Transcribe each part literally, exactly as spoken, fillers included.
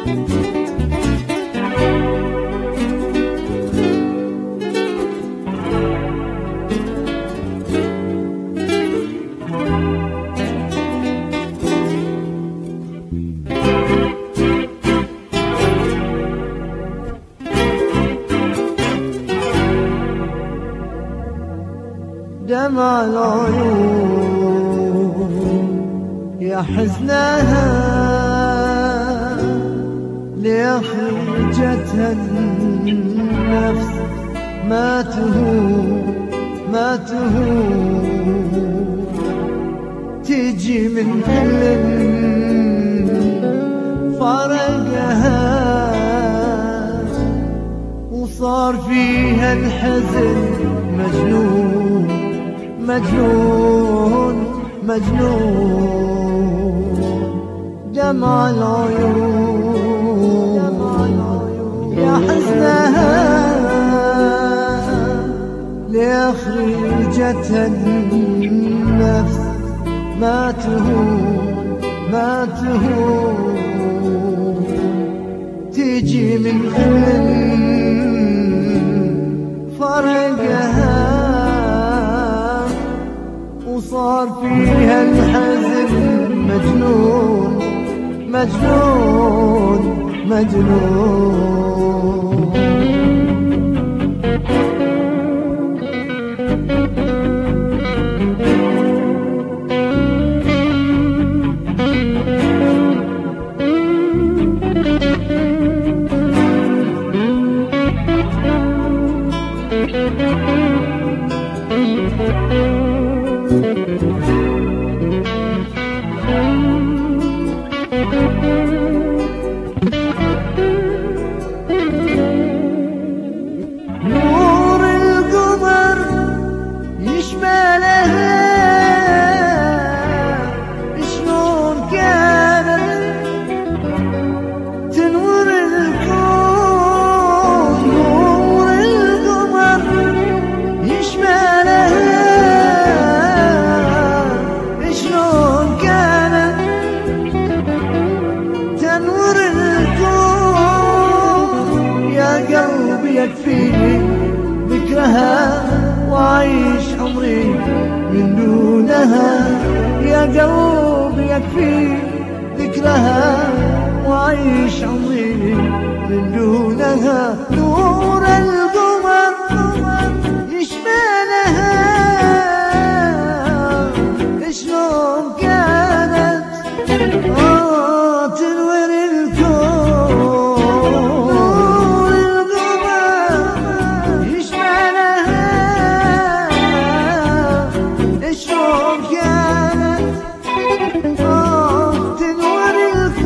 دمع العيون يا حزنها لأخرجتها النفس ما تهون ما تهون تجي من حلم فرقها وصار فيها الحزن مجنون مجنون مجنون. دمع العيون يا حزنها لأخرجتها النفس ما تهون ما تهون تجي من حلم فرقها وصار فيها الحزن مجنون مجنون مجنون. نور القمر يشملها شلون كانت تنور الكون. نور القمر يشملها شلون كانت تنور الكون. يا قلبي يكفيني ذكرها وعيش عمري من دونها. يا قلبي يكفيني ذكرها وعيش عمري من دونها. نور القمر يشملها شلون كانت آه تنور الكون. نور القمر يشملها شلون كانت آه تنور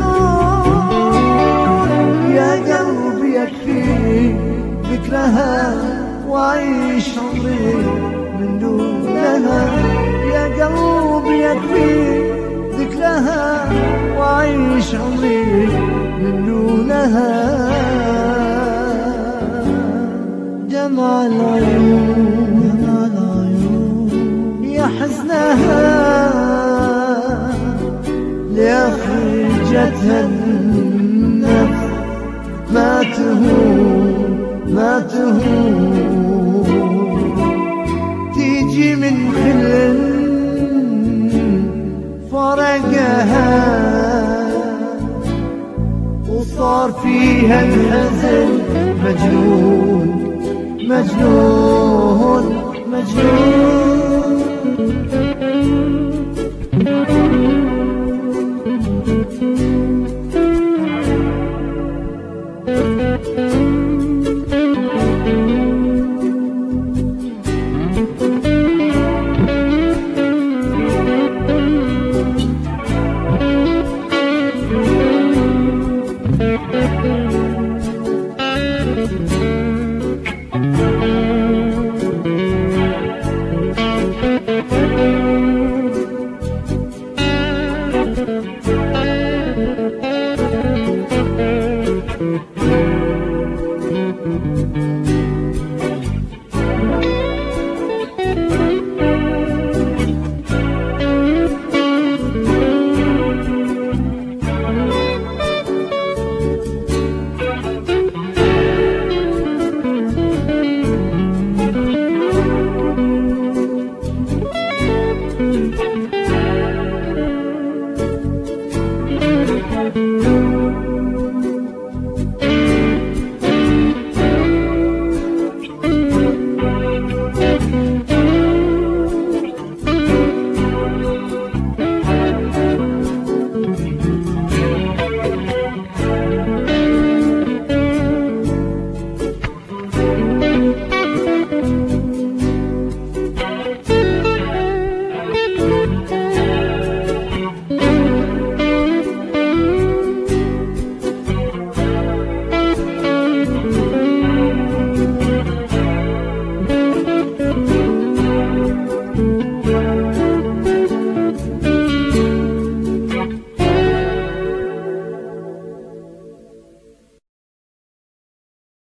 الكون. يا قلبي يكفيني ذكرها وعيش عمري من دونها. يا قلبي يكفيني ذكرها وعيش عمري من دونها. دمع العيون يا حزنها لأخرجتها النفس ما تهون ما تهون تيجي من خلل فرقها وصار فيها الحزن مجنون مجنون مجنون.